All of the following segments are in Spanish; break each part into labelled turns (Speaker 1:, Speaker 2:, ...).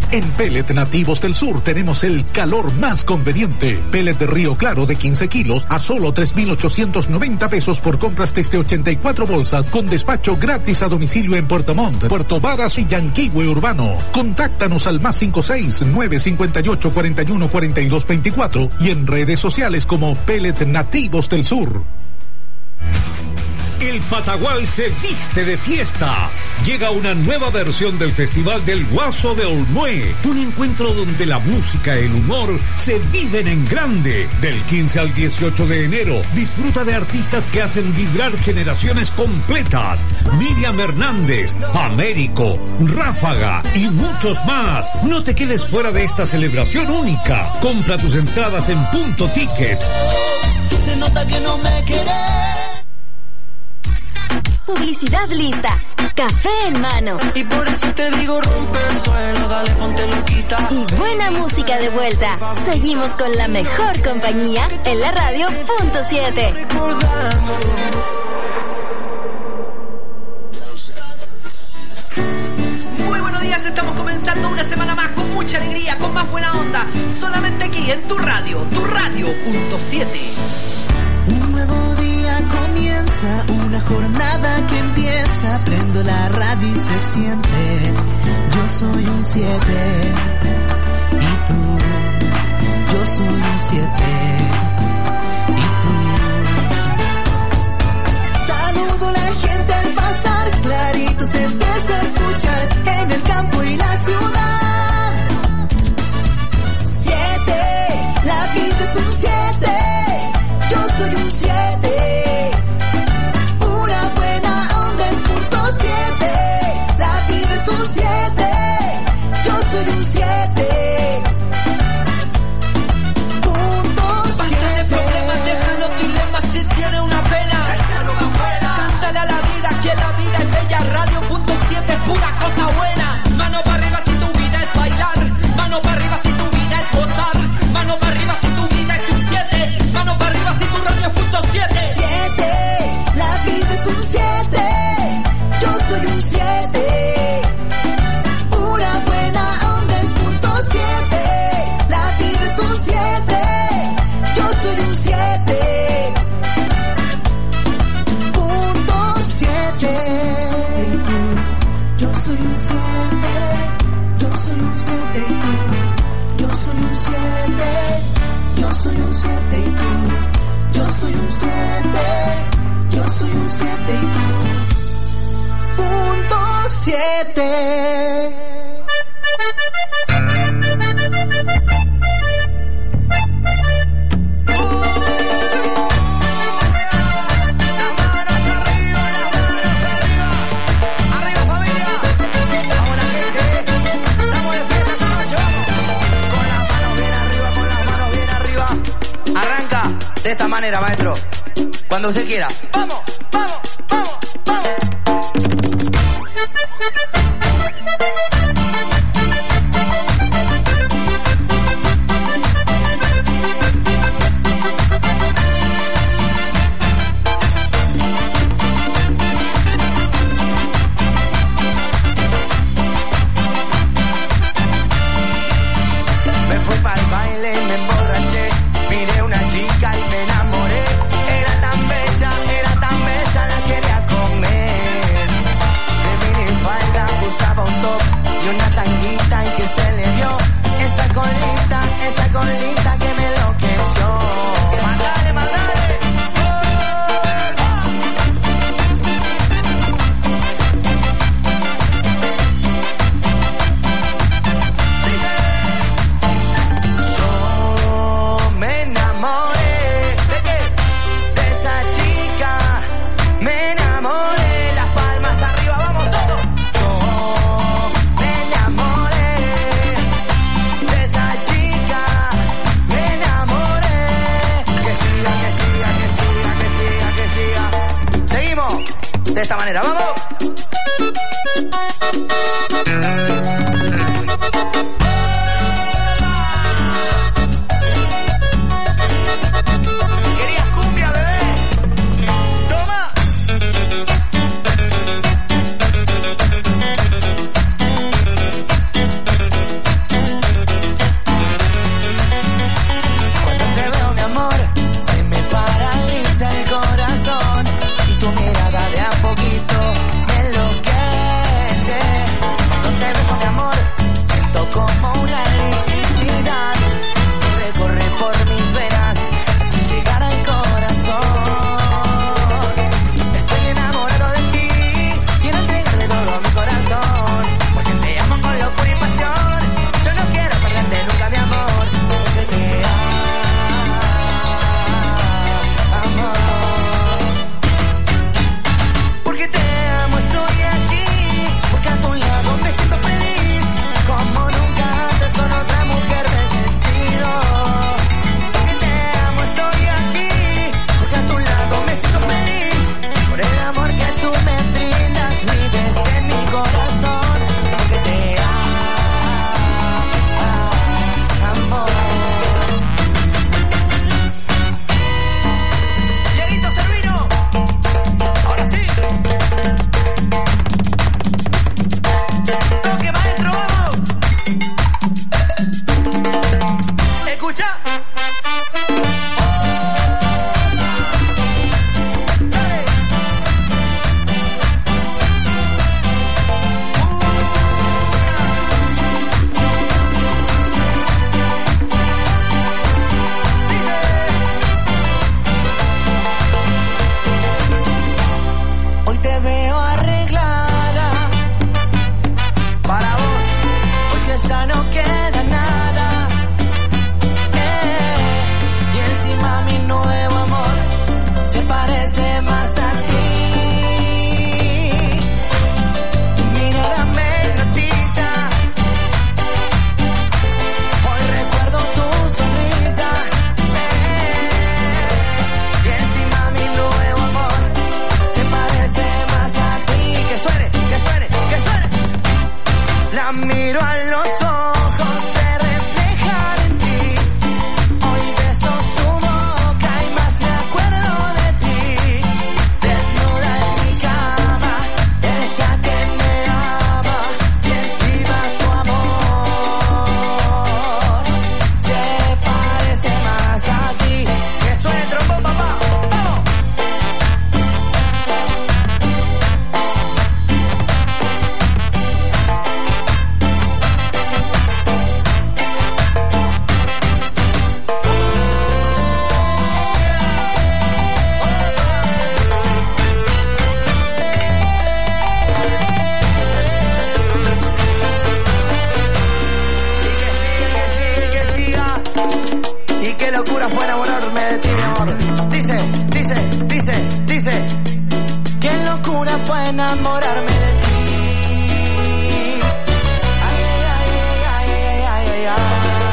Speaker 1: En Pellet Nativos del Sur tenemos el calor más conveniente. Pellet de Río Claro de 15 kilos a solo 3,890 pesos por compras desde 84 bolsas con despacho gratis a domicilio en Puerto Montt, Puerto Varas y Yanquihue Urbano. Contáctanos al +56 958 41 42 24 y en redes sociales como Pellet Nativos del Sur.
Speaker 2: El Patagual se viste de fiesta. Llega una nueva versión del Festival del Guaso de Olmué. Un encuentro donde la música y el humor se viven en grande. Del 15 al 18 de enero, disfruta de artistas que hacen vibrar generaciones completas. Miriam Hernández, Américo, Ráfaga y muchos más. No te quedes fuera de esta celebración única. Compra tus entradas en Punto Ticket.
Speaker 3: Se nota que no me querés.
Speaker 4: Publicidad lista. Café en mano.
Speaker 3: Y por eso te digo rompe el suelo, dale ponte loquita.
Speaker 4: Y buena música de vuelta. Seguimos con la mejor compañía en la radio Punto 7.
Speaker 5: Muy buenos días, estamos comenzando una semana más con mucha alegría, con más buena onda. Solamente aquí en tu radio Punto 7.
Speaker 3: Un nuevo día comienza, una jornada que empieza. Prendo la radio y se siente. Yo soy un 7. Y tú, yo soy un 7. Y tú. Saludo a la gente al pasar, clarito se empieza a escuchar en el campo y la ciudad. 7, la vida es un 7. Yo soy un 7, una buena onda es punto 7, la vida es un 7, yo soy un 7, punto 7. Basta de problemas, deja los dilemas, si tiene una pena, échalo afuera, cántale a la vida, que la vida es bella, radio punto 7, pura cosa buena. Mano para arriba si tu vida es bailar, mano para arriba si tu vida es gozar, mano para arriba si tu vida es un 7, mano para arriba si tu radio punto 7. 7, la vida es un 7, yo soy un 7, una buena onda es punto 7, la vida es un 7, yo soy un 7, punto 7. Yo soy un 7, yo soy un 7 y tú, yo soy un 7, yo soy un 7 y tú. Yo soy un 7, yo soy un 7 y tú. Punto 7.
Speaker 6: De esta manera, maestro, cuando usted quiera. ¡Vamos! ¡Vamos! ¡Vamos! ¡Vamos! Me fui para el baile y me emborraché. Miré una chica y me enamoré. Era tan bella la quería comer. De minifalda usaba un top y una tanguita y que se le vio esa colita que me enloqueció. ¡Mándale, mándale! De esta manera, ¡vamos! ¿Querías cumbia, bebé? ¡Toma! ya no queda nada. Y encima mi nuevo amor se parece más a ti. Mira, dame noticia. Hoy recuerdo tu sonrisa. Y encima mi nuevo amor se parece más a ti. Que suene, que suene, que suene. La miro a los ojos, se reflejan en ti. Hoy beso su boca y más me acuerdo de ti. Desnuda en mi cama, ella que me ama. Y encima su amor se parece más a ti. Que suene el trombón, papá. ¡Vamos! Que siga. Y qué locura fue enamorarme de ti, mi amor. Dice, dice, dice, dice. Qué locura fue enamorarme de ti. Ay, ay, ay, ay, ay, ay, ay.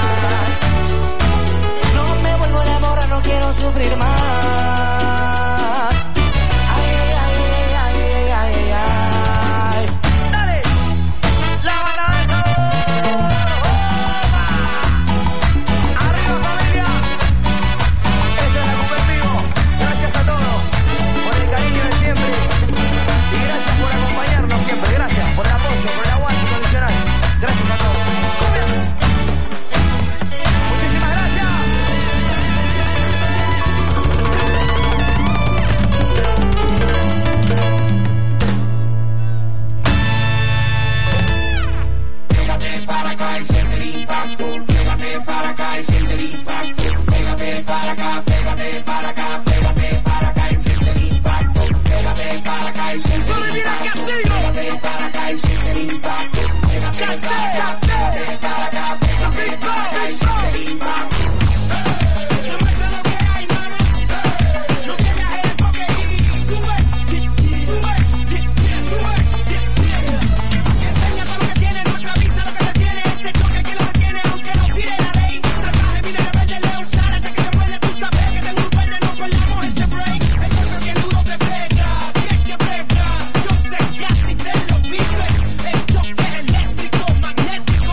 Speaker 6: No me vuelvo a enamorar, no quiero sufrir más. Ay, ay, ay, ay, ay, ay, ay, ay. Dale, la banda del sabor. Arriba, familia. Esto es la Copa en vivo. Gracias a todos por el cariño de siempre. Y gracias por acompañarnos siempre. Gracias por el apoyo, por el aguante incondicional. Gracias a todos. ¡Cumbia! Muchísimas gracias.
Speaker 7: Pégate para acá y siente el impacto. Pégate para acá y siente el impacto. Pégate para acá, pégate para acá, pégate para acá y siente el impacto. Pégate para acá y siente el impacto. Pégate para acá y siente el impacto. Pégate para acá, pégate para acá, pégate para acá y siente el impacto. Demuestra lo que hay, mano. No pierdas el enfoque y sube, sube, sube. Enseña todo lo que tiene, nuestra visa lo que te tiene. Este choque que lo detiene, aunque no tire la ley. Salvaje, viene rebelde, león, sale hasta que te muerde. Tú sabes que tengo un verde, no colamos este break. El golpe bien duro te pega, bien que pega. Yo sé que así te lo vives. El choque es eléctrico, magnético.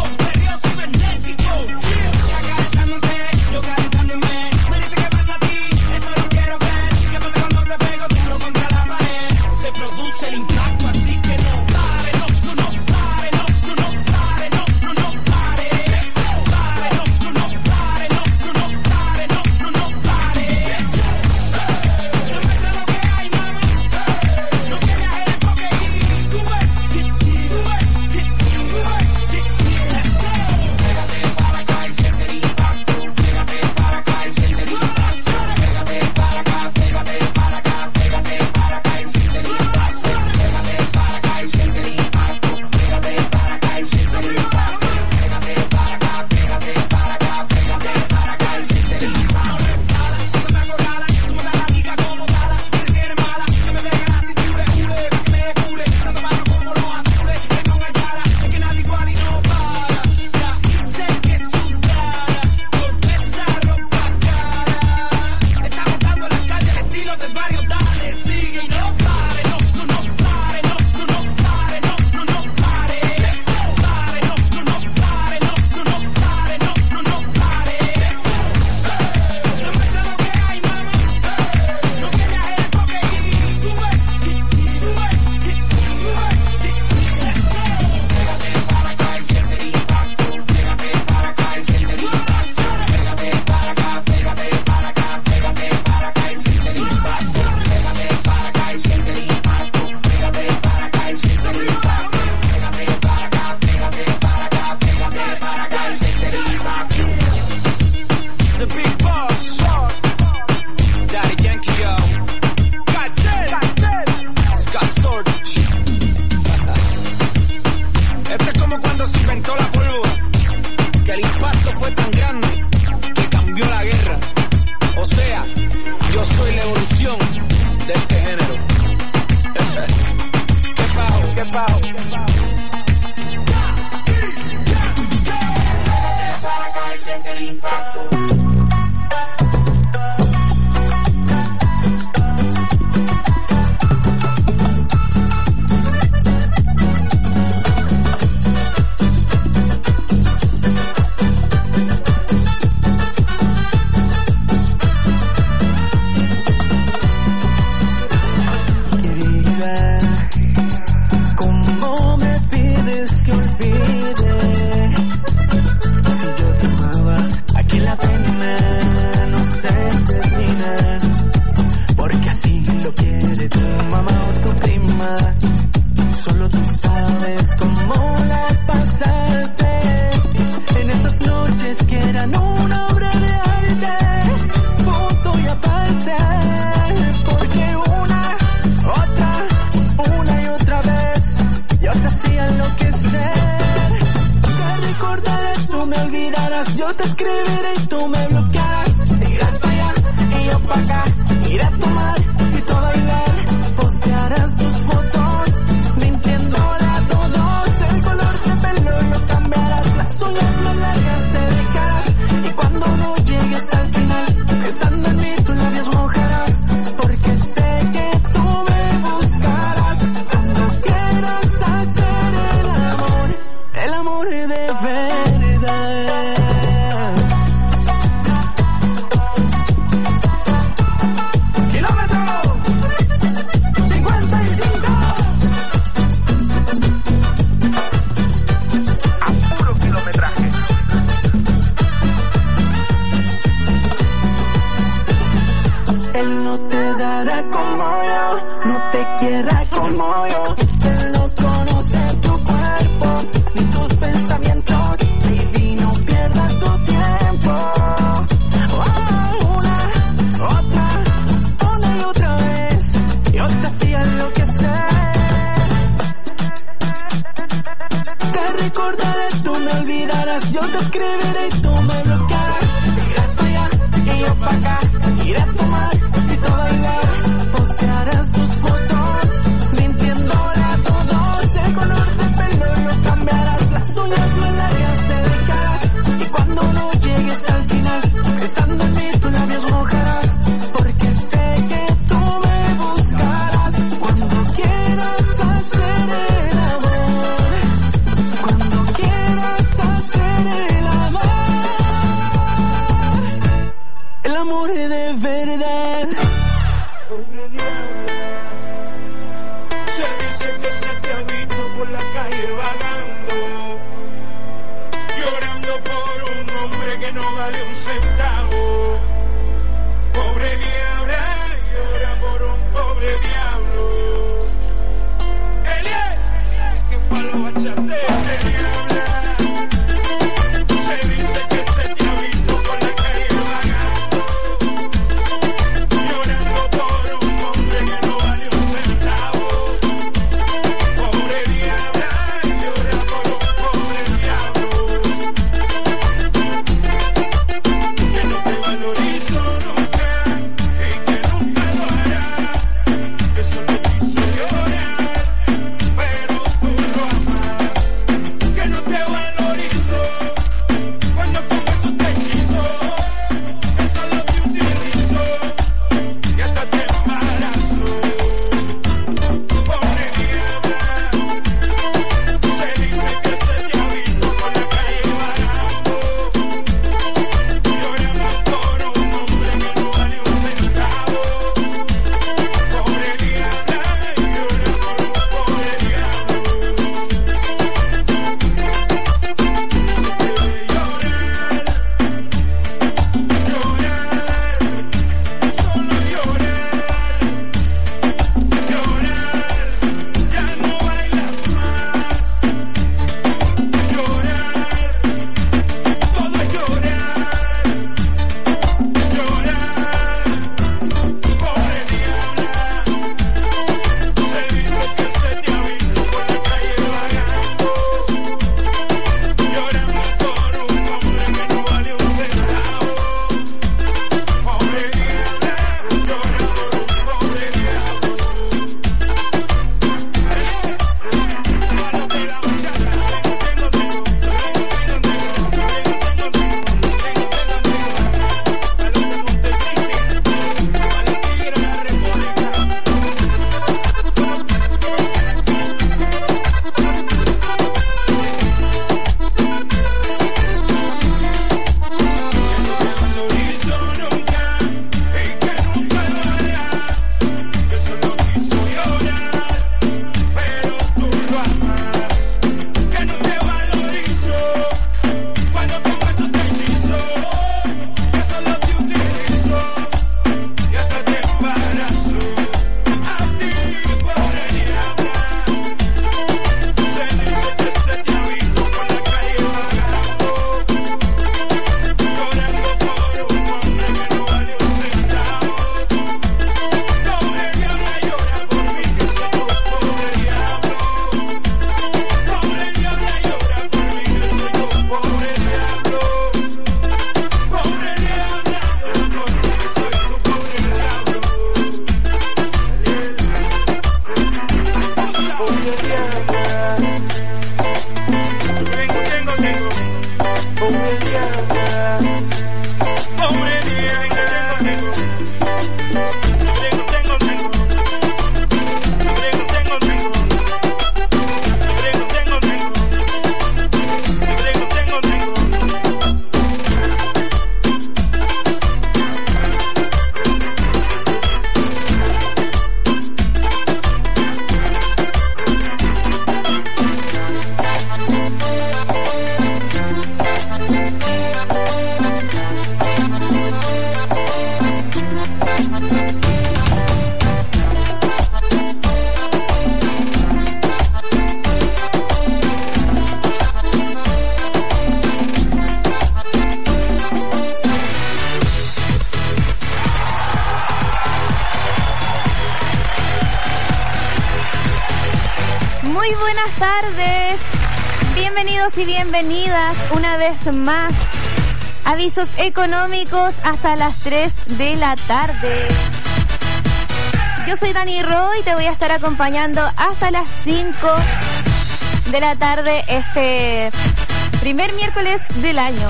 Speaker 8: tardes. Bienvenidos y bienvenidas una vez más. Avisos económicos hasta las 3 de la tarde. Yo soy Dani Ro y te voy a estar acompañando hasta las 5 de la tarde este primer miércoles del año.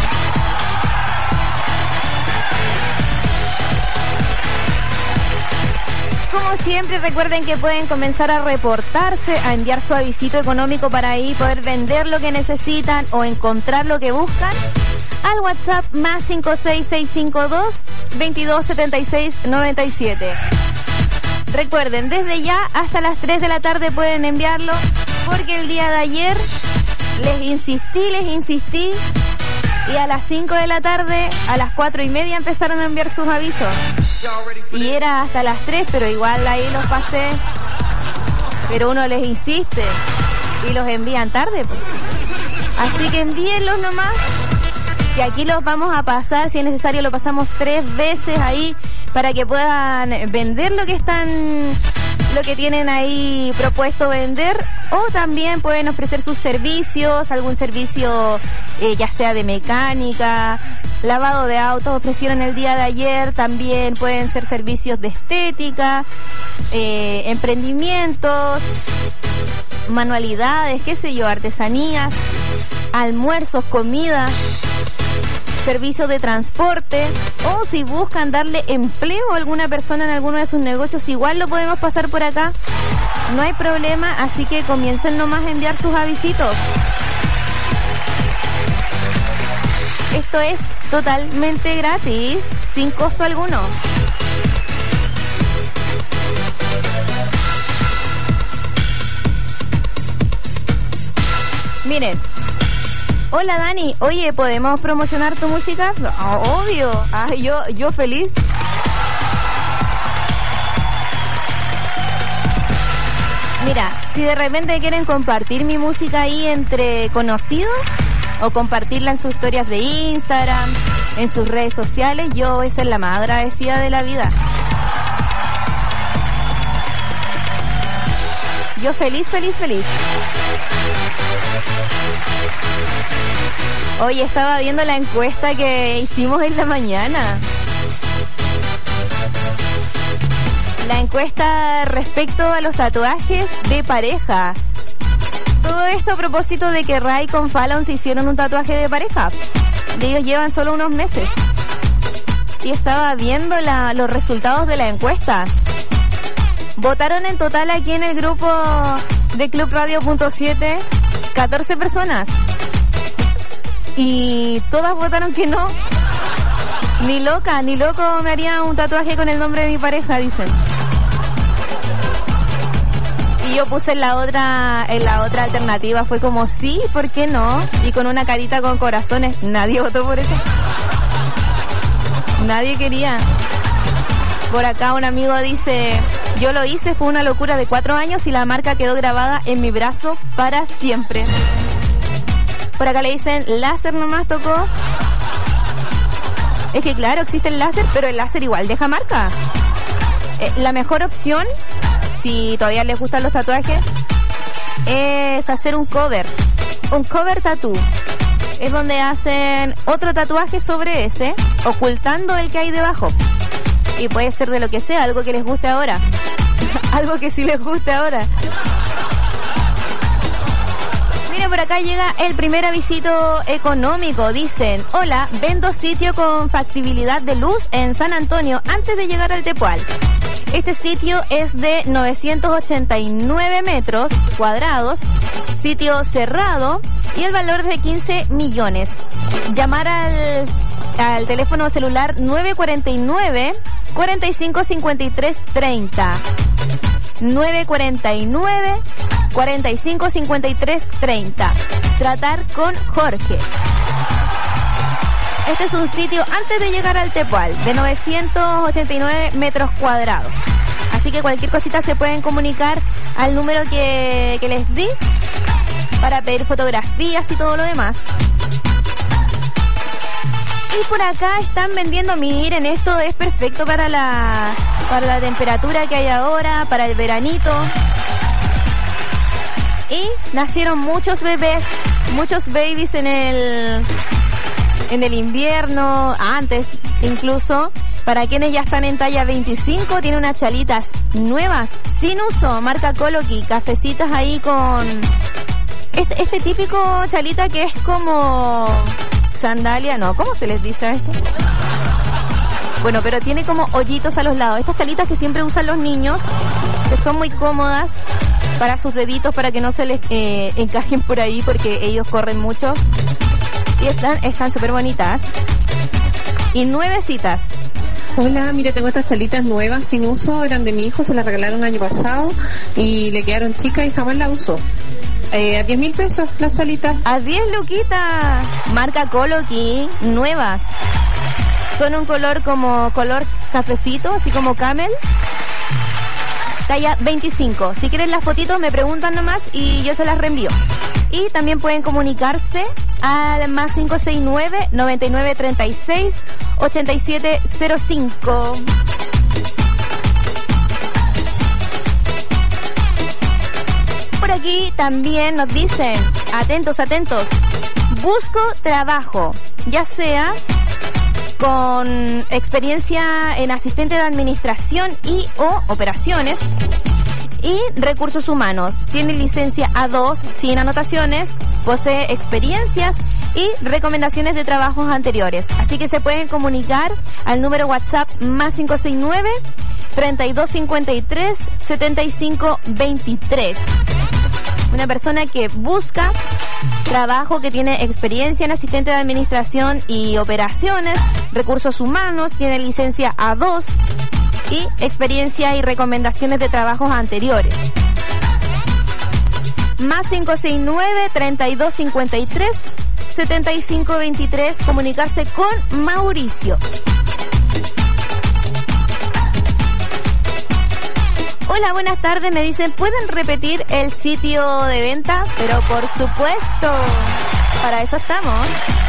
Speaker 8: Como siempre, recuerden que pueden comenzar a reportarse, a enviar su avisito económico para ahí poder vender lo que necesitan o encontrar lo que buscan al WhatsApp más 56652 227697. Recuerden, desde ya hasta las 3 de la tarde pueden enviarlo, porque el día de ayer les insistí y a las 5 de la tarde, a las 4:30 empezaron a enviar sus avisos. Y era hasta las 3, pero igual ahí los pasé. Pero uno les insiste y los envían tarde, pues. Así que envíenlos nomás, que aquí los vamos a pasar, si es necesario lo pasamos 3 veces ahí para que puedan vender lo que tienen ahí propuesto vender, o también pueden ofrecer sus servicios, algún servicio ya sea de mecánica, lavado de autos, ofrecieron el día de ayer, también pueden ser servicios de estética, emprendimientos, manualidades, qué sé yo, artesanías, almuerzos, comidas, servicios de transporte, o si buscan darle empleo a alguna persona en alguno de sus negocios, igual lo podemos pasar por acá, no hay problema, así que comiencen nomás a enviar sus avisitos. Esto es totalmente gratis, sin costo alguno. Miren. Hola Dani, oye, ¿podemos promocionar tu música? Obvio, yo feliz. Mira, si de repente quieren compartir mi música ahí entre conocidos, o compartirla en sus historias de Instagram, en sus redes sociales, yo voy a ser la más agradecida de la vida. Yo feliz. Oye, estaba viendo la encuesta que hicimos en la mañana. La encuesta respecto a los tatuajes de pareja. Todo esto a propósito de que Ray con Fallon se hicieron un tatuaje de pareja. Y ellos llevan solo unos meses. Y estaba viendo los resultados de la encuesta. Votaron en total aquí en el grupo de Club Radio.7 14 personas. Y todas votaron que no. Ni loco me haría un tatuaje con el nombre de mi pareja, dicen. Y yo puse en la otra alternativa, fue como sí, ¿por qué no? Y con una carita con corazones. Nadie votó por eso. Nadie quería. Por acá un amigo dice: yo lo hice, fue una locura de 4 años y la marca quedó grabada en mi brazo para siempre. Por acá le dicen, láser nomás tocó. Es que claro, existe el láser, pero el láser igual deja marca. La mejor opción, si todavía les gustan los tatuajes, es hacer un cover tattoo. Es donde hacen otro tatuaje sobre ese, ocultando el que hay debajo. Y puede ser de lo que sea, algo que les guste ahora. Algo que sí les guste ahora. Mira, por acá llega el primer avisito económico. Dicen, hola, vendo sitio con factibilidad de luz en San Antonio antes de llegar al Tepual. Este sitio es de 989 metros cuadrados, sitio cerrado y el valor es de 15 millones. Llamar al teléfono celular 949 45 53 30. 949 45 53 30. Tratar con Jorge. Este es un sitio antes de llegar al Tepual, de 989 metros cuadrados. Así que cualquier cosita se pueden comunicar al número que les di para pedir fotografías y todo lo demás. Y por acá están vendiendo, miren, esto es perfecto para la temperatura que hay ahora, para el veranito. Y nacieron muchos bebés, muchos babies en el invierno, antes incluso. Para quienes ya están en talla 25, tiene unas chalitas nuevas, sin uso, marca Coloqui, cafecitas ahí con este típico chalita que es como sandalia, no, ¿cómo se les dice a esto? Bueno, pero tiene como hoyitos a los lados. Estas chalitas que siempre usan los niños, que son muy cómodas para sus deditos, para que no se les encajen por ahí, porque ellos corren mucho. Y están súper bonitas. Y nuevecitas.
Speaker 9: Hola, mire, tengo estas chalitas nuevas sin uso, eran de mi hijo, se las regalaron el año pasado y le quedaron chicas y jamás las usó. A 10.000 pesos las chalitas.
Speaker 8: A 10 luquitas. Marca Coloqui, nuevas. Son un color como color cafecito, así como camel. Talla 25. Si quieren las fotitos me preguntan nomás y yo se las reenvío. Y también pueden comunicarse al más 569-9936-8705. Por aquí también nos dicen, atentos, busco trabajo, ya sea con experiencia en asistente de administración y o operaciones y recursos humanos. Tiene licencia A2 sin anotaciones, posee experiencias y recomendaciones de trabajos anteriores. Así que se pueden comunicar al número WhatsApp más 569-3253-7523. Una persona que busca trabajo, que tiene experiencia en asistente de administración y operaciones, recursos humanos, tiene licencia A2 y experiencia y recomendaciones de trabajos anteriores. Más 569-3253-7523, comunicarse con Mauricio. Hola, buenas tardes, me dicen, ¿pueden repetir el sitio de venta? Pero por supuesto, para eso estamos.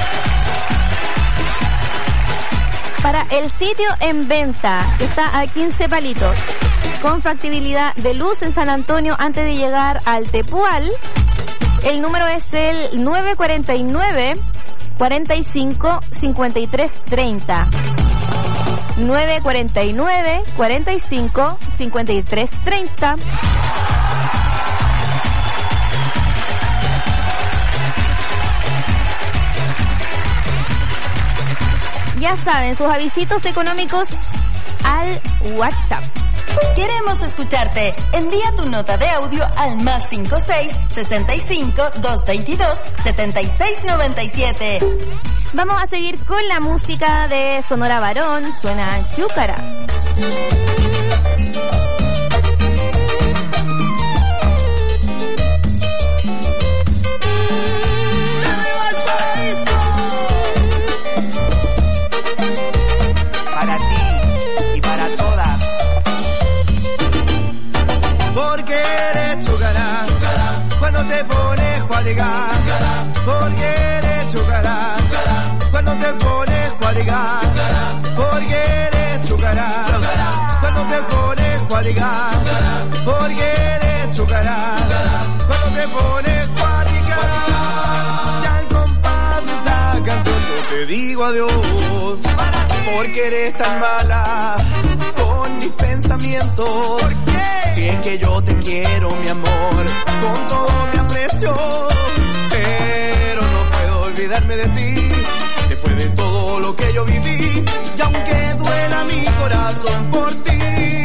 Speaker 8: Para el sitio en venta, que está a 15 palitos, con factibilidad de luz en San Antonio antes de llegar al Tepual, el número es el 949 45 53 30. 949 45 53 30. Ya saben, sus avisitos económicos al WhatsApp.
Speaker 4: Queremos escucharte. Envía tu nota de audio al más 56 65 222 7697.
Speaker 8: Vamos a seguir con la música de Sonora Varón. Suena Chúcara.
Speaker 6: Para ti y para todas. Porque eres chúcara cuando te pones cualigar. Porque eres chúcara cuando te pones cualigar. Porque eres chúcara cuando te pones cualigar. Porque eres chúcara cuando te pones cualigar. Ya al compás de esta canción yo te digo adiós. Porque eres tan mala con mis pensamientos. ¿Por qué? Si es que yo te quiero, mi amor, con todo mi aprecio, pero no puedo olvidarme de ti, después de todo lo que yo viví, y aunque duela mi corazón por ti.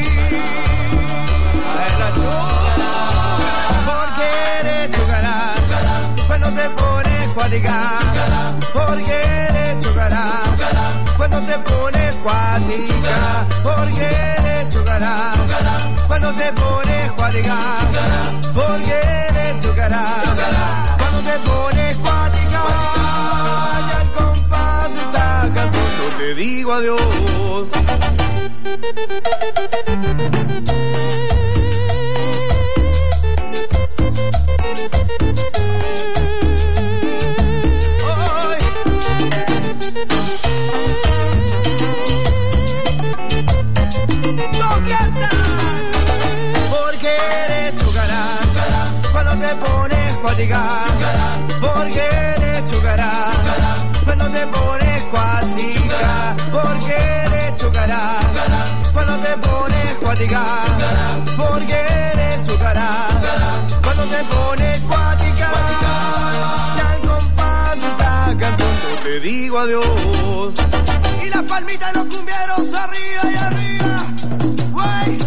Speaker 6: Porque eres chúcara cuando te pones cualigar. Porque eres chúcara cuando te pones cualigar. Porque eres chúcara cuando te pones cualigar. Porque eres chúcara cuando te pones cualigar. Y al compás de esta canción yo te digo adiós. Porque eres chúcara cuando te pones fatigar, porque eres chocará, cuando te pones cuática, porque eres chocará, cuando te pones cuática, porque eres chocará, cuando te pones cuática, y al compás de esta canción yo te digo adiós. Y las palmitas de los cumbieros arriba y arriba, güey.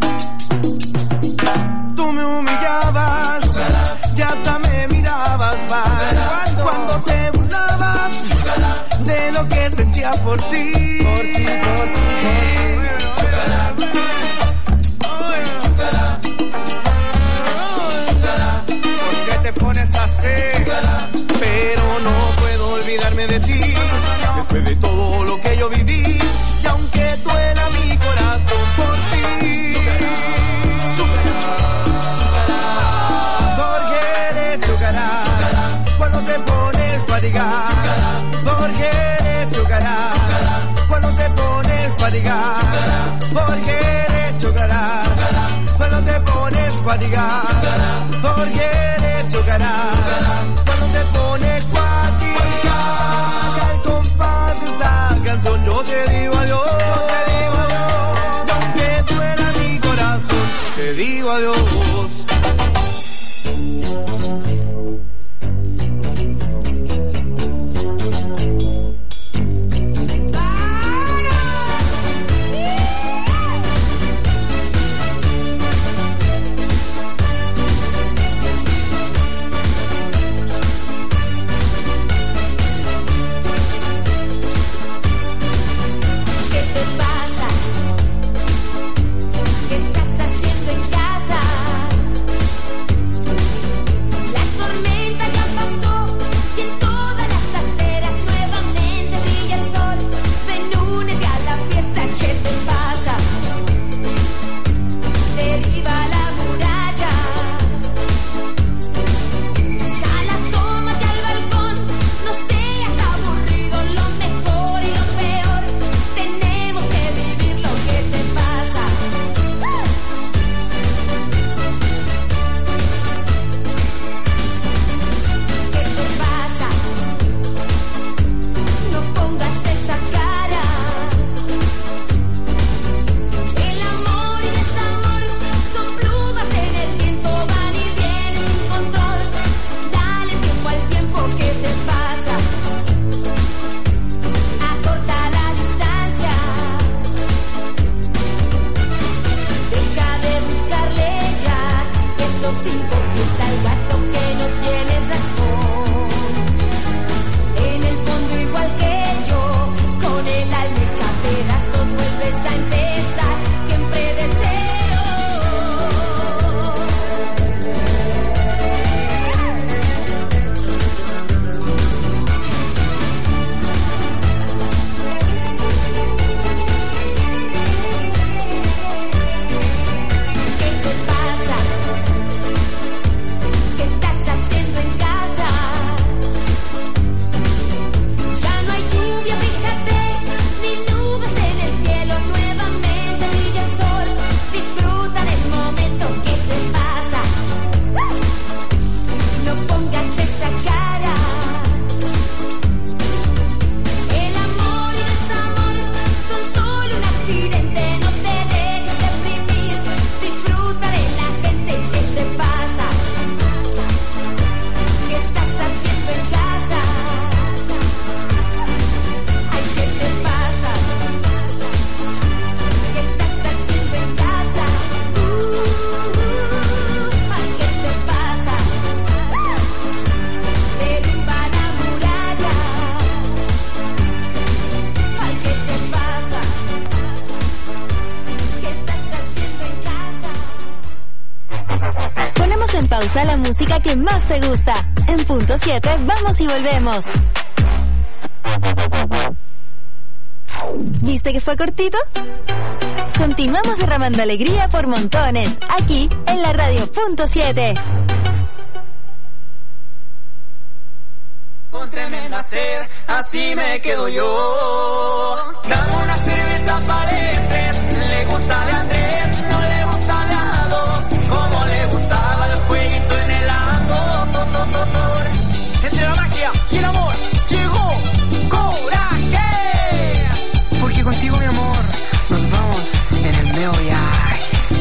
Speaker 6: Tú me humillabas y hasta me mirabas mal cuando te burlabas de lo que sentía por ti. Por ti. ¿Por qué te pones así? Pero no puedo olvidarme de ti. Después de todo lo que yo viví, y aunque duela mi corazón por ti, porque eres chocará, cuando te pones fatigar, porque eres chocará, cuando te pones fatigar, porque eres chocará, cuando te pones fatigar, porque eres chocará, cuando te pones fatigar, al compás de esta canción yo te digo adiós, y aunque duela mi corazón, te digo adiós.
Speaker 4: Pausa la música que más te gusta. En punto 7, vamos y volvemos. ¿Viste que fue cortito? Continuamos derramando alegría por montones, aquí en la radio punto 7.
Speaker 6: Con tremenda sed, así me quedo yo. Dame una cerveza palestre, le gusta de Andrés, no le gusta de a dos, como le gustaba el jueguito en el ando.
Speaker 3: Entre la magia y el amor llegó Coraje.
Speaker 6: Porque contigo, mi amor, nos vamos en el meo viaje.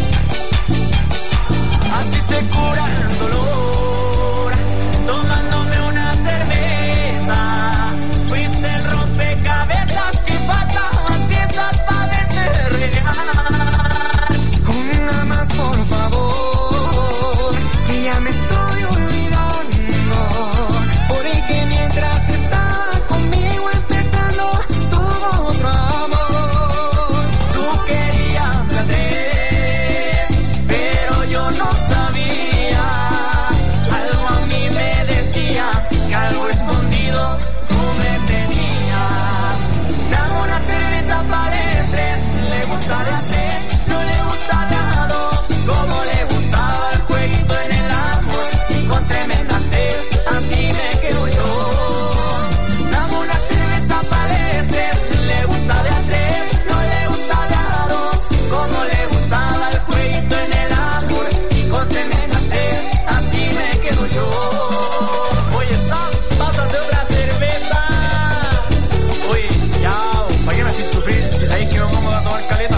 Speaker 3: Así se cura el dolor, tomándome una cerveza. Fuiste el rompecabezas que faltaban piezas para verte real.
Speaker 6: Una más, por favor, que ya me estoy olvidando. Porque mientras estaba conmigo empezando, tuvo otro amor.
Speaker 3: Tú querías a tres, pero yo no sabía. Algo a mí me decía que algo escondido tú me tenías. Dame una cerveza para el tres, le gusta de a tres, no le gusta de a dos. Como le gustaba el jueguito en el amor y con tremenda sed, así me quedo yo. Dame una cerveza para el tres, le gusta de a tres, no le gusta de a dos. Como le gustaba el jueguito en el amor y con tremenda sed, así me quedo yo. Oye, Sam, pásate otra cerveza. Oye, ya, ¿para qué me haces sufrir si sabéis que no vamos a tomar caleta?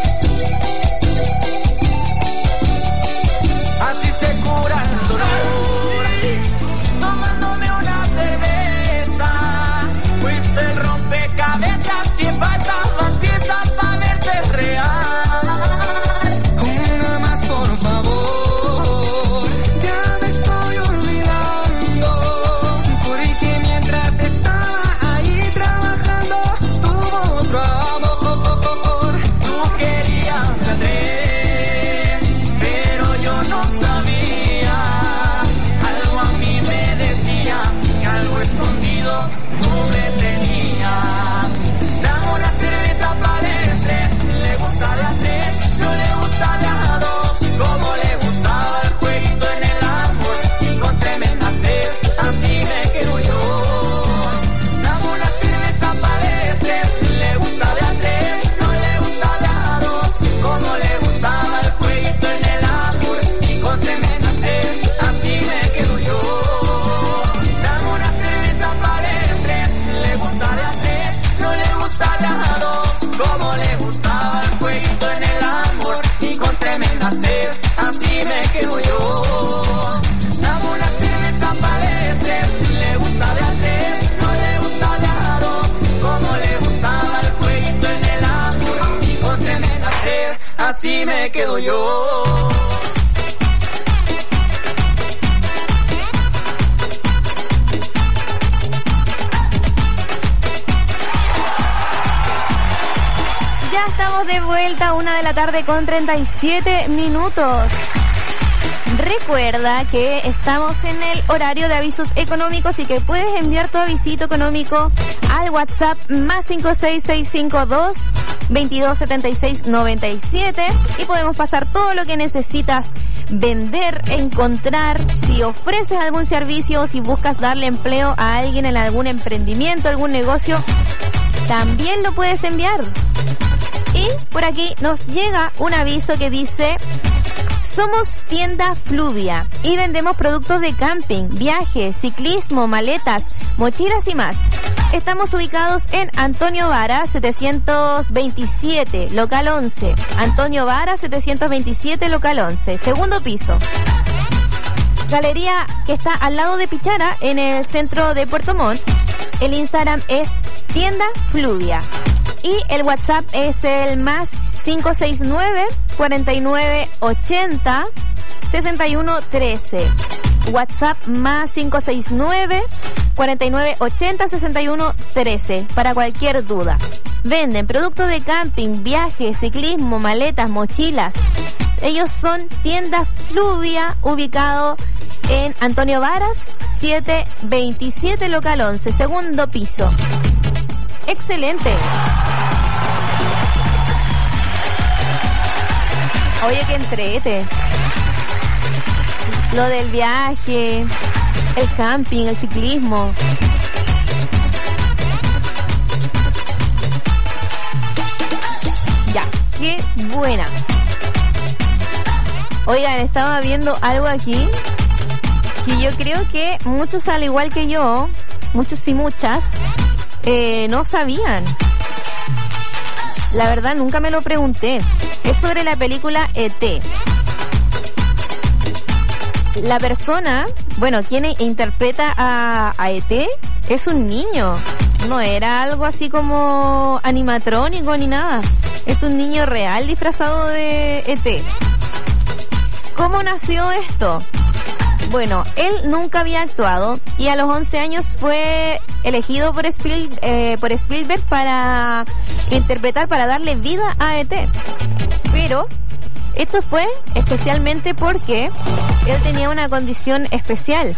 Speaker 3: Así se cura el dolor, tomándome una cerveza. Fuiste el rompecabezas que faltaban piezas para verte real.
Speaker 6: Una más, por favor, ya me estoy olvidando. Porque mientras estaba ahí trabajando, tuvo otro amor.
Speaker 3: Tú querías a tres, pero yo no sabía. Algo a mí me decía que algo escondido tú me tenías. Dame una cerveza para el tres, le gusta de a tres, no le gusta de a dos. Como le gustaba el jueguito en el amor y con tremenda sed, así me quedo yo. Dame una cerveza para el tres, le gusta de a tres, no le gusta de a dos. Como le gustaba el jueguito en el amor y con tremenda sed, así me quedo yo. Dame una cerveza para el tres, le gusta de a tres, no le gusta de a dos. Como le gustaba el jueguito en el amor y con tremenda sed, así me quedo yo. Dame una cerveza para el tres, le gusta de a tres, no le gusta de a dos. Como le gustaba el jueguito en el amor y con tremenda sed, así me quedo yo.
Speaker 8: Ya estamos de vuelta, 1:00 con 37 minutos. Recuerda que estamos en el horario de avisos económicos y que puedes enviar tu avisito económico al WhatsApp más 56652 227697 y podemos pasar todo lo que necesitas vender, encontrar, si ofreces algún servicio o si buscas darle empleo a alguien en algún emprendimiento, algún negocio, también lo puedes enviar. Y por aquí nos llega un aviso que dice: somos tienda Fluvia y vendemos productos de camping, viaje, ciclismo, maletas, mochilas y más. Estamos ubicados en Antonio Vara 727, local 11. Antonio Vara 727, local 11, segundo piso. Galería que está al lado de Pichara, en el centro de Puerto Montt. El Instagram es tienda Fluvia. Y el WhatsApp es el más 569-4980-6113. WhatsApp más 569-4980-6113 para cualquier duda. Venden productos de camping, viaje, ciclismo, maletas, mochilas. Ellos son tienda Fluvia, ubicado en Antonio Varas 727, local 11, segundo piso. Excelente. Oye, que entrete. Lo del viaje, el camping, el ciclismo. Ya, qué buena. Oigan, estaba viendo algo aquí Y yo creo que muchos, al igual que yo, muchos y muchas, no sabían. La verdad, nunca me lo pregunté. Es sobre la película E.T. La persona, bueno, quien interpreta a E.T. es un niño. No era algo así como animatrónico ni nada. Es un niño real disfrazado de E.T. ¿Cómo nació esto? Bueno, él nunca había actuado y a los 11 años fue elegido por Spielberg para interpretar, para darle vida a E.T. Pero esto fue especialmente porque él tenía una condición especial.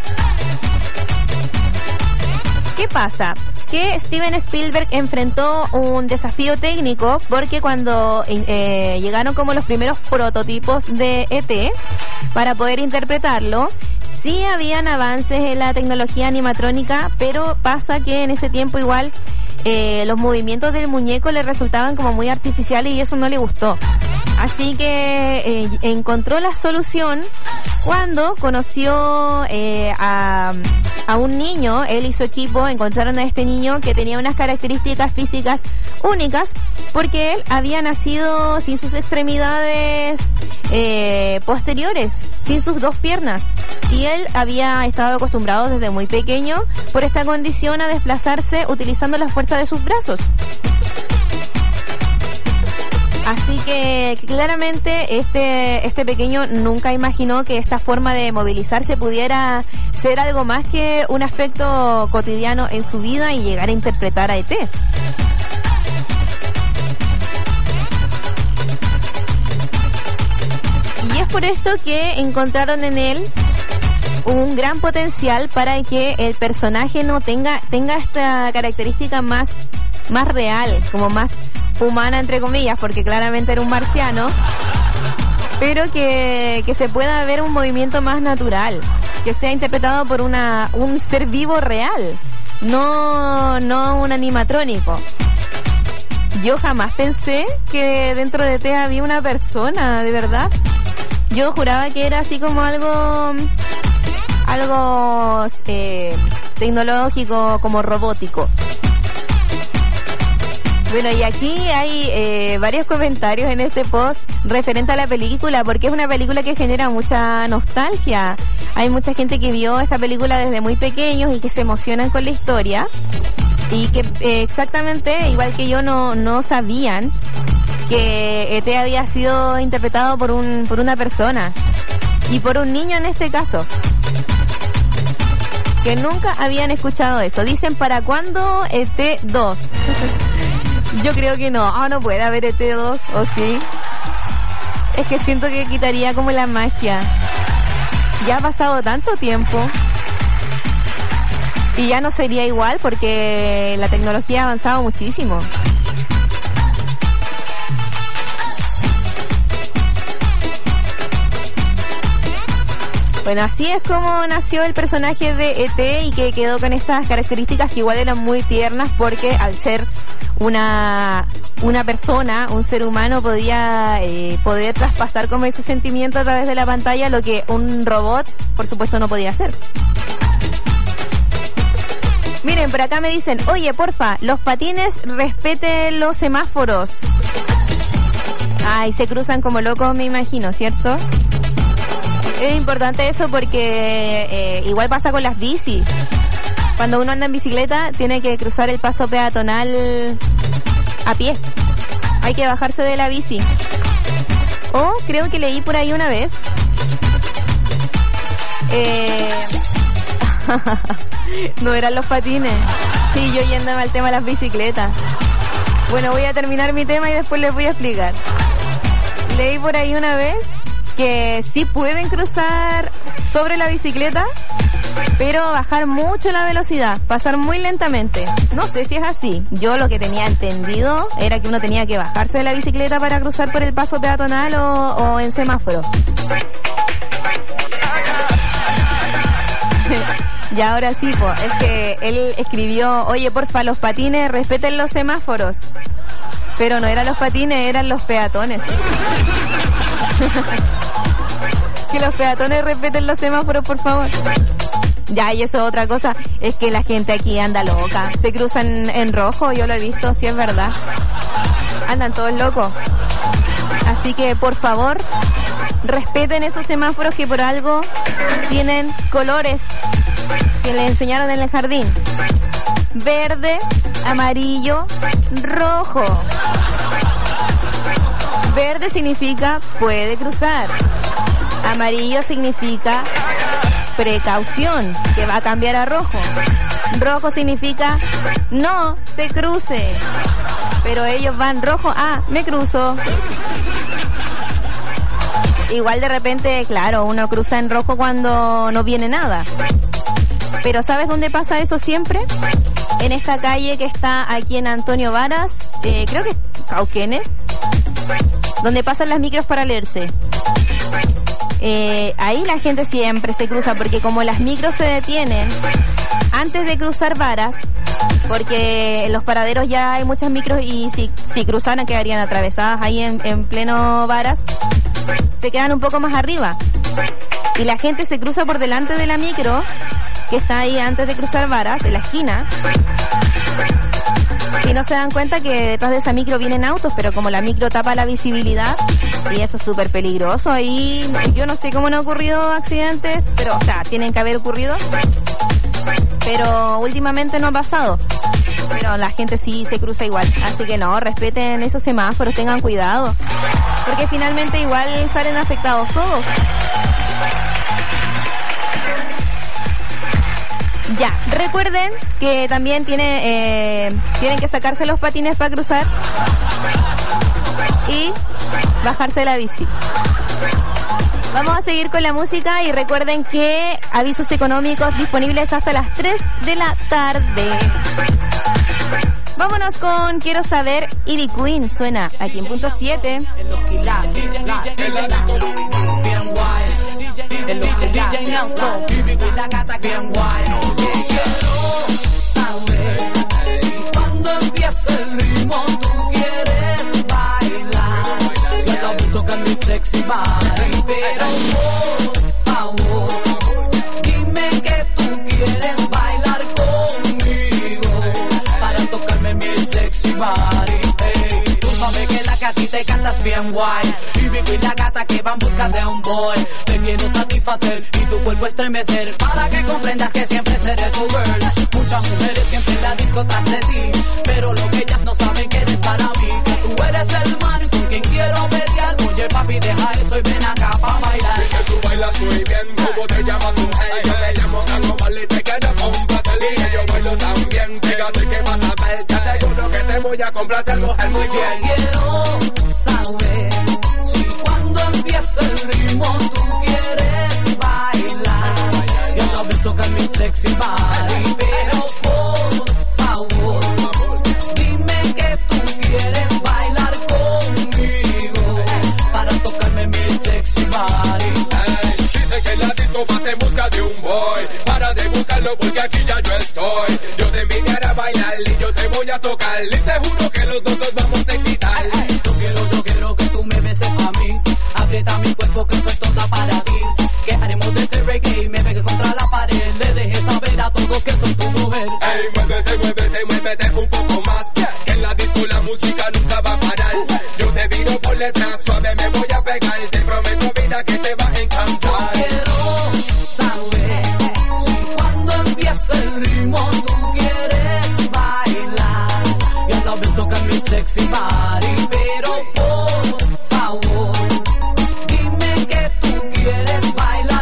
Speaker 8: ¿Qué pasa? Que Steven Spielberg enfrentó un desafío técnico porque cuando llegaron como los primeros prototipos de E.T. para poder interpretarlo, sí habían avances en la tecnología animatrónica, pero pasa que en ese tiempo igual los movimientos del muñeco le resultaban como muy artificiales y eso no le gustó. Así que encontró la solución cuando conoció a un niño. Él y su equipo encontraron a este niño que tenía unas características físicas únicas porque él había nacido sin sus extremidades posteriores, sin sus dos piernas, y él había estado acostumbrado desde muy pequeño por esta condición a desplazarse utilizando la fuerza de sus brazos. Así que claramente este pequeño nunca imaginó que esta forma de movilizarse pudiera ser algo más que un aspecto cotidiano en su vida y llegar a interpretar a E.T. Y es por esto que encontraron en él un gran potencial para que el personaje no tenga esta característica más real, como más humana entre comillas, porque claramente era un marciano, pero que se pueda ver un movimiento más natural, que sea interpretado por un ser vivo real, no un animatrónico. Yo jamás pensé que dentro de E.T. había una persona, de verdad. Yo juraba que era así como algo tecnológico, como robótico. Bueno, y aquí hay varios comentarios en este post referente a la película, porque es una película que genera mucha nostalgia. Hay mucha gente que vio esta película desde muy pequeños y que se emocionan con la historia, y que exactamente, igual que yo, no sabían que E.T. había sido interpretado por una persona, y por un niño en este caso, que nunca habían escuchado eso. Dicen, ¿para cuándo E.T. 2? Yo creo que no. No puede haber E.T. 2, ¿o sí? Es que siento que quitaría como la magia. Ya ha pasado tanto tiempo y ya no sería igual porque la tecnología ha avanzado muchísimo. Bueno, así es como nació el personaje de E.T. y que quedó con estas características que igual eran muy tiernas, porque al ser una persona, un ser humano, podía poder traspasar como ese sentimiento a través de la pantalla, lo que un robot, por supuesto, no podía hacer. Miren, por acá me dicen, oye, porfa, los patines respeten los semáforos. Ay, se cruzan como locos, me imagino, ¿cierto? Es importante eso porque igual pasa con las bicis. Cuando uno anda en bicicleta tiene que cruzar el paso peatonal a pie. Hay que bajarse de la bici. O creo que leí por ahí una vez. No eran los patines. Sí, yo yéndome al tema de las bicicletas. Bueno, voy a terminar mi tema y después les voy a explicar. Leí por ahí una vez que sí pueden cruzar sobre la bicicleta, pero bajar mucho la velocidad, pasar muy lentamente. No sé si es así. Yo lo que tenía entendido era que uno tenía que bajarse de la bicicleta para cruzar por el paso peatonal o en semáforo. Y ahora sí, pues, es que él escribió, oye, porfa, los patines respeten los semáforos. Pero no eran los patines, eran los peatones. Que los peatones respeten los semáforos, por favor. Ya, y eso es otra cosa, es que la gente aquí anda loca. Se cruzan en rojo, yo lo he visto, sí es verdad. Andan todos locos. Así que, por favor, respeten esos semáforos que por algo tienen colores que les enseñaron en el jardín. Verde, amarillo, rojo. Verde significa puede cruzar. Amarillo significa precaución, que va a cambiar a rojo. Rojo significa no se cruce. Pero ellos van rojo, me cruzo. Igual de repente, claro, uno cruza en rojo cuando no viene nada. Pero ¿sabes dónde pasa eso siempre? En esta calle que está aquí en Antonio Varas, creo que es Cauquenes, donde pasan las micros para leerse. Ahí la gente siempre se cruza, porque como las micros se detienen antes de cruzar Varas, porque en los paraderos ya hay muchas micros y si cruzaran quedarían atravesadas ahí en pleno Varas, se quedan un poco más arriba y la gente se cruza por delante de la micro que está ahí antes de cruzar Varas, en la esquina, y no se dan cuenta que detrás de esa micro vienen autos, pero como la micro tapa la visibilidad, y eso es súper peligroso. Ahí yo no sé cómo no han ocurrido accidentes, pero o sea, tienen que haber ocurrido, pero últimamente no ha pasado. Pero la gente sí se cruza igual, así que no, respeten esos semáforos, tengan cuidado, porque finalmente igual salen afectados todos. Ya, recuerden que también tienen que sacarse los patines para cruzar y bajarse la bici. Vamos a seguir con la música y recuerden que avisos económicos disponibles hasta las 3 de la tarde. Vámonos con Quiero Saber, Ivy Queen, suena aquí en punto 7.
Speaker 3: En los que DJ Nelson, Ivy Queen, la gata bien guay. Quiero saber si cuando empieza el ritmo tú quieres bailar. Yo la busco con mi sexy body, pero por favor, dime que tú quieres bailar conmigo para tocarme mi sexy body. Hey, tú sabes que la que a ti te cantas bien guay. Ivy Queen, la gata que va en busca de un boy. Te quiero satisfacer y tu cuerpo estremecer para que comprendas que siempre seré tu girl. Muchas mujeres siempre en la disco tras de ti, pero lo que ellas no saben que eres para mí, que tú eres el man con quien quiero pelear. Oye papi, deja eso y ven acá pa' bailar.
Speaker 10: Sé que tú bailas muy bien, ¿cómo te llamas tú? Yo te llamo Tango Valley, te quiero complacer y que yo bailo también. Fíjate que vas a ver, te aseguro que te voy a complacer, mujer, muy bien.
Speaker 3: Quiero saber si cuando empieza el ritmo tú quieres bailar. Yo no me toca mi sexy body, pero por favor, dime que tú quieres bailar conmigo para tocarme mi sexy body.
Speaker 10: Dice que la disco vas en busca de un boy, para de buscarlo porque aquí ya yo estoy. Yo te invitaré a bailar y yo te voy a tocar y te juro que los dos nos vamos a excitar.
Speaker 3: Yo quiero que tú me beses a mí, aprieta mi cuerpo que soy toda para ti. Que haremos de este reggae y me pegue contra la pared, le dejes saber a todos que soy tu mujer.
Speaker 10: Ey, muévete, muévete, muévete un poco más, que en la disco la música nunca va a parar. Yo te viro por detrás, suave me voy a pegar, te prometo vida que te va a encantar.
Speaker 3: Quiero saber si cuando empieza el ritmo tú quieres bailar. Yo no me toca mi sexy body, pero por favor, dime que tú quieres bailar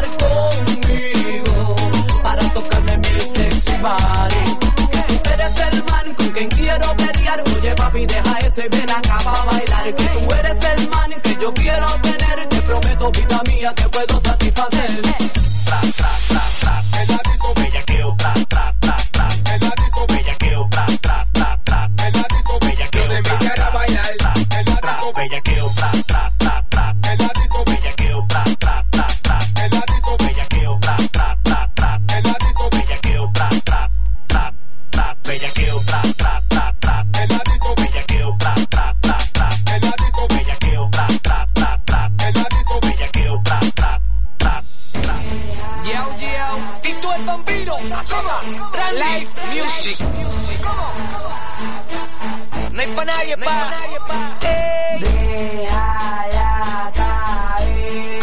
Speaker 3: conmigo para tocarme mi sexy body. Que tú eres el man con quien quiero pelear. Oye papi, deja eso y ven acá pa' bailar. Que tú eres el man que yo quiero tener. Te prometo vida mía, te puedo satisfacer.
Speaker 10: Tra, tra, tra, tra. En la disco bellaqueo, tra, tra, tra, tra. En la disco bellaqueo, tra, tra, tra, tra. En la disco bellaqueo, yo te invitaré a bailar. En la disco bellaqueo, tra, tra, tra, tra. En la disco bellaqueo, tra, tra, tra, tra. En la disco bellaqueo, tra, tra, tra, tra. En la disco bellaqueo, tra, tra, tra, tra. Bellaqueo, tra, tra, tra, tra. En la disco bellaqueo, tra, tra, tra, tra. En la disco bellaqueo, tra, tra, tra, tra. En la disco bellaqueo, tra, tra, tra, tra.
Speaker 3: Yo, Live music. No hay pa' nadie, pa.
Speaker 6: Déjala caer.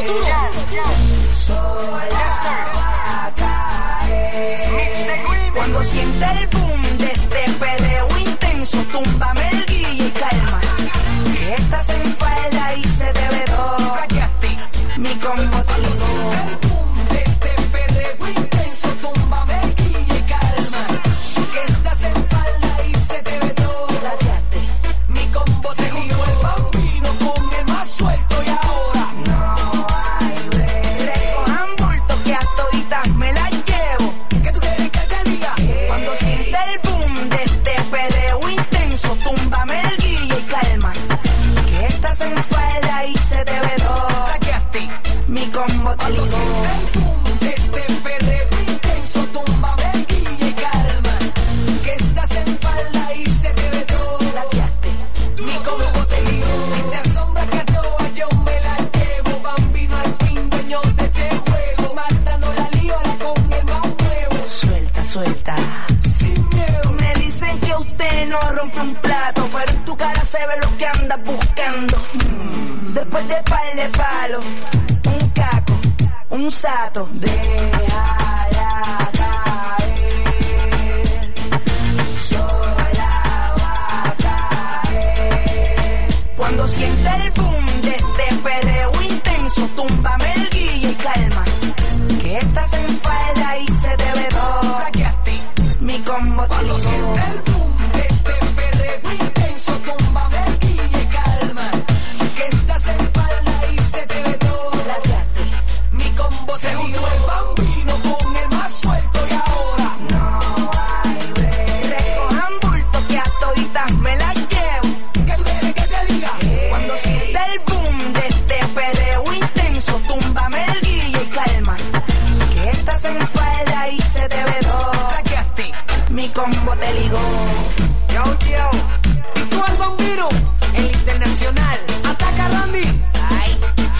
Speaker 6: Sola va a caer. Cuando sienta el boom de este perreo intenso, túmbame el guille y calma. Que estás en falda y se te ve todo. Mi combo te digo.
Speaker 3: De este perreo intenso, túmbame el guille y calma. Que estás en falda y se te ve todo. Mi combo se digo. El bambino con el más suelto y ahora
Speaker 6: No hay break. Recojan bulto que a toditas me las llevo.
Speaker 3: ¿qué tú quieres que te diga?
Speaker 6: Cuando sienta el boom de este perreo intenso, túmbame el guille y calma. Que estás en falda y se te ve todo. Mi combo te
Speaker 3: Cuando
Speaker 6: digo.
Speaker 3: sienta el boom de este perreo intenso, túmbame el guille y calma. Que estás en falda y se te ve todo. Mi combo te digo. Y te asombra que a todas yo me la llevo. Bambino al fin, dueño de este juego. Matando la lío ahora con el más nuevo.
Speaker 6: Suelta, suelta.
Speaker 3: Sin miedo.
Speaker 6: Me dicen que usted no rompe un plato, pero en tu cara se ve lo que andas buscando. Después de par de palo, un caco, un sato. Déjala caer. Sola va a caer. Cuando sienta el boom de este perreo intenso, túmbame el guille y calma. Que estás en falda y se te ve todo. Mi combo te
Speaker 3: Cuando
Speaker 6: digo.
Speaker 3: sienta el boom de este perreo intenso, túmbame el guille y calma. Que estás en falda y se te ve todo. Mi combo se digo. El bambino con el más suelto y ahora
Speaker 6: No hay break. Recojan bulto que a toditas me las llevo.
Speaker 3: ¿qué tú quieres que te diga?
Speaker 6: Cuando sienta el boom de este perreo intenso, túmbame el guille y calma. Que estás en falda y se te ve todo. Mi combo te ligó.
Speaker 3: Yo. ¿Y tú al bambino? El internacional. Ataca Randy.
Speaker 6: Ay,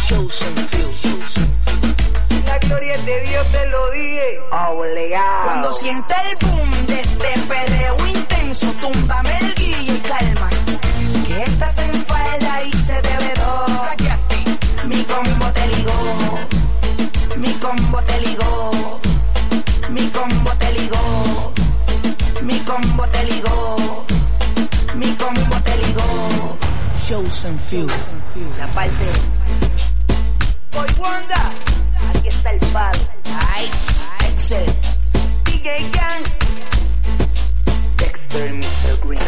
Speaker 3: La gloria de Dios te lo dije. Obligado.
Speaker 6: cuando sienta el boom de este perreo intenso, túmbame el guille y calma. Que estás en falda y se te ve todo. Mi combo te ligó. Mi combo te ligó. Mi combo te ligó. Mi combo te ligó. Mi combo te ligó. Shows and Few.
Speaker 3: La parte. Boy Wanda. Aquí está el palo.
Speaker 6: Ay, Excel.
Speaker 3: DJ Gang. Dexter Mr. Green.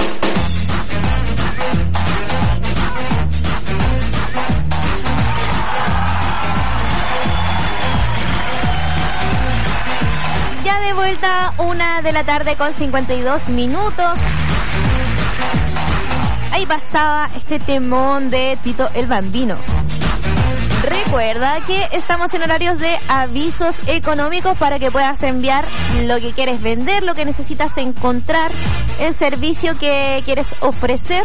Speaker 8: Ya de vuelta, 1:00 con 52 minutos. Ahí pasaba este temón de Tito el Bambino. Recuerda que estamos en horarios de avisos económicos para que puedas enviar lo que quieres vender, lo que necesitas encontrar, el servicio que quieres ofrecer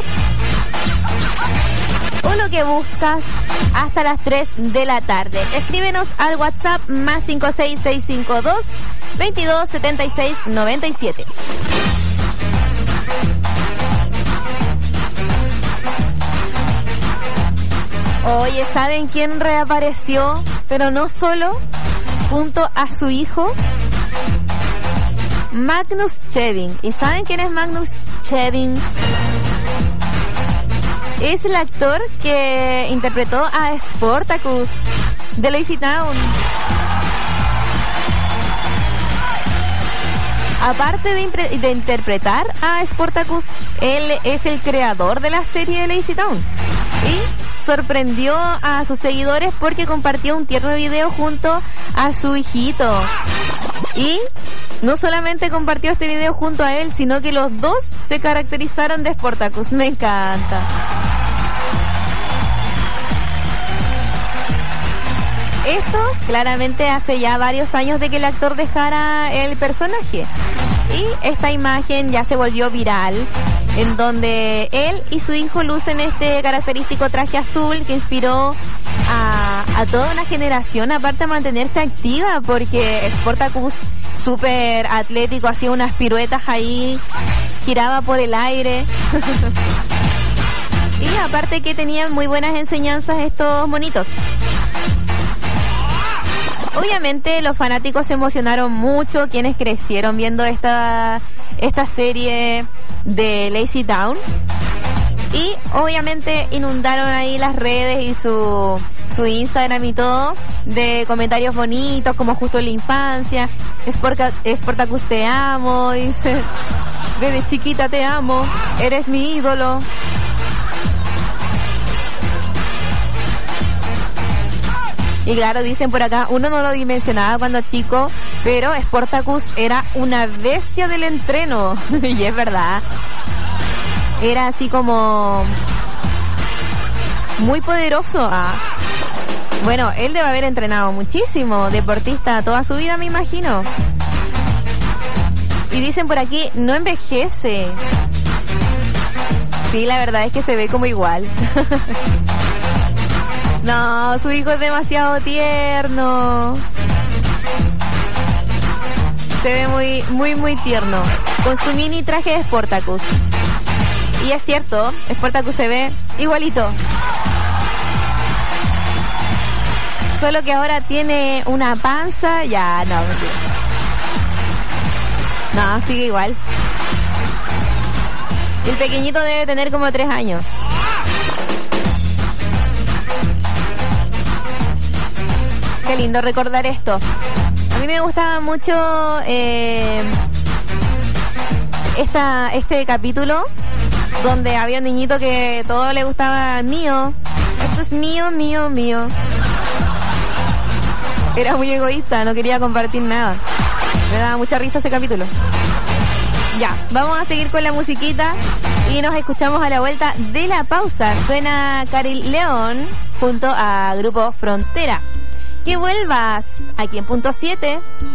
Speaker 8: o lo que buscas hasta las 3 de la tarde. Escríbenos al WhatsApp más 56652 227697. Oye, ¿saben quién reapareció? Pero no solo, junto a su hijo, Magnus Chevin. ¿Y saben quién es Magnus Chevin? Es el actor que interpretó a Sportacus de Lazy Town. Aparte de interpretar a Sportacus, él es el creador de la serie de Lazy Town. Y sorprendió a sus seguidores porque compartió un tierno video junto a su hijito. Y no solamente compartió este video junto a él, sino que los dos se caracterizaron de Sportacus. Me encanta. Esto claramente hace ya varios años de que el actor dejara el personaje. Y esta imagen ya se volvió viral, en donde él y su hijo lucen este característico traje azul que inspiró a toda una generación, aparte de mantenerse activa, porque Sportacus súper atlético, hacía unas piruetas ahí, giraba por el aire. Y aparte que tenían muy buenas enseñanzas estos monitos. Obviamente los fanáticos se emocionaron mucho, quienes crecieron viendo esta serie de Lazy Town. Y obviamente inundaron ahí las redes y su Instagram y todo de comentarios bonitos, como justo en la infancia. Sportacus te amo, dice. Desde chiquita te amo, eres mi ídolo. Y claro, dicen por acá, uno no lo dimensionaba cuando chico, pero Sportacus era una bestia del entreno. Y es verdad. Era así como muy poderoso. Bueno, él debe haber entrenado muchísimo, deportista toda su vida, me imagino. Y dicen por aquí, no envejece. Sí, la verdad es que se ve como igual. No, su hijo es demasiado tierno. Se ve muy, muy, muy tierno. Con su mini traje de Sportacus. Y es cierto, Sportacus se ve igualito. Solo que ahora tiene una panza. Ya, no, mentira. No, sigue igual. El pequeñito debe tener como 3 años. Qué lindo recordar esto. A mí me gustaba mucho este capítulo donde había un niñito que todo le gustaba mío. Esto es mío, mío, mío. Era muy egoísta, no quería compartir nada. Me daba mucha risa ese capítulo. Ya, vamos a seguir con la musiquita y nos escuchamos a la vuelta de la pausa. Suena Caril León junto a Grupo Frontera. Que vuelvas aquí en Punto 7.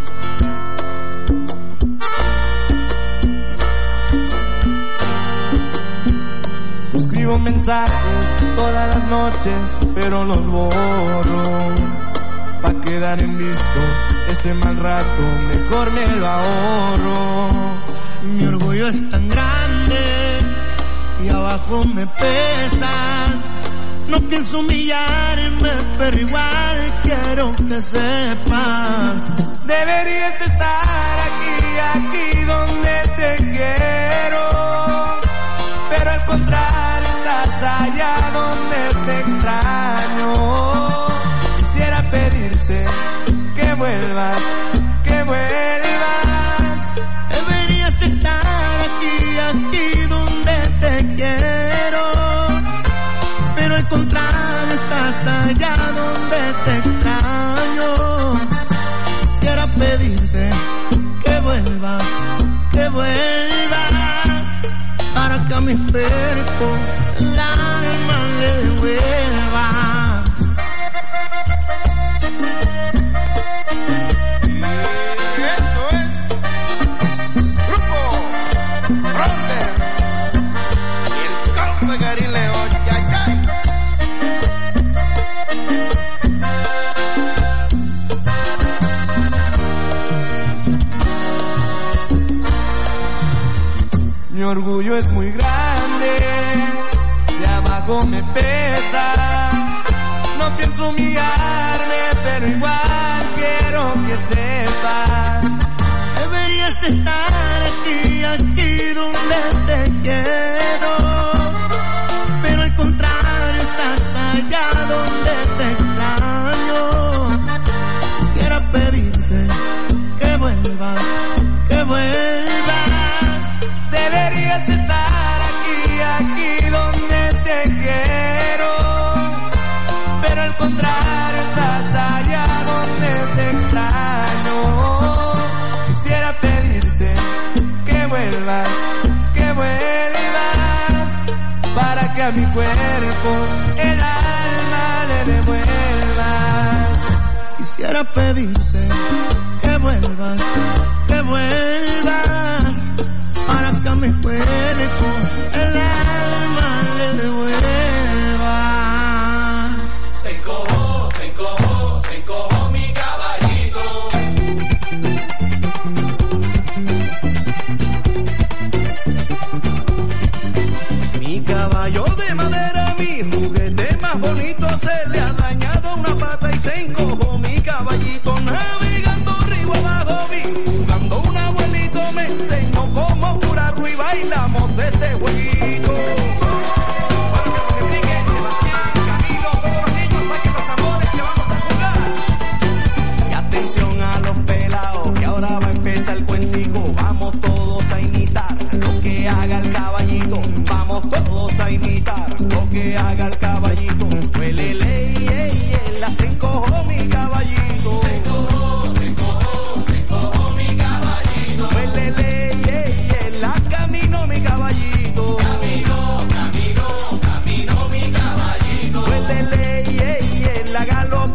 Speaker 6: Escribo mensajes todas las noches, pero los borro. Pa' quedar en visto ese mal rato, mejor me lo ahorro. Mi orgullo es tan grande y abajo me pesa. No pienso humillarme, pero igual quiero que sepas. Deberías estar aquí donde te quiero. Pero al contrario, estás allá donde te extraño. Quisiera pedirte que vuelvas, que vuelvas. Deberías estar aquí donde te quiero. Pero al contrario, estás allá donde te extraño. Quisiera pedirte que vuelvas, que vuelvas, para que a mi cuerpo el alma le devuelva. Y esto es Grupo Frontera y el campo de Caril León. Mi orgullo es muy grande, de abajo me pesa. No pienso humillarme, pero igual quiero que sepas. Deberías estar aquí donde te quiero. Pero al contrario, estás allá donde te extraño. Quisiera pedirte que vuelvas, que vuelvas. Deberías estar aquí donde te quiero. Pero al contrario, estás allá donde te extraño. Quisiera pedirte que vuelvas, para que a mi cuerpo el alma le devuelvas. Quisiera pedirte que vuelvas, para que a mi cuerpo el alma le devuelvas. Se encojó mi caballito.
Speaker 11: caballo de madera, mi juguete más bonito, se le ha dañado una pata y se encojó mi caballito. Navegando río abajo vi, jugando un abuelito, me enseñó cómo curarlo y bailamos este jueguito. Atención a los pelados, que ahora va a empezar el cuentico. Vamos todos a imitar lo que haga el caballito. Vamos todos a imitar lo que haga el caballito. Huelele, la se encojó mi caballito. Se encojó mi caballito. Huelele, la caminó mi caballito. Camino mi caballito. Huelele, la galopó.